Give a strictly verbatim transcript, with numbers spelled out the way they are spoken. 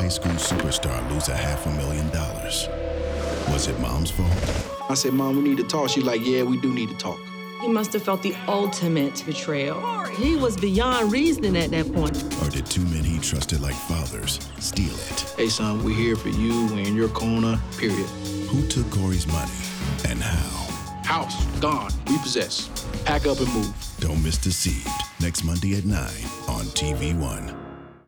high school superstar lose a half a million dollars? Was it mom's fault? I said, Mom, we need to talk. She's like, yeah, we do need to talk. He must have felt the ultimate betrayal. He was beyond reasoning at that point. Or did two men he trusted like fathers steal it? Hey, son, we're here for you. We're in your corner, period. Who took Corey's money and how? House, gone, repossessed. Pack up and move. Don't miss Deceived, next Monday at nine on T V One.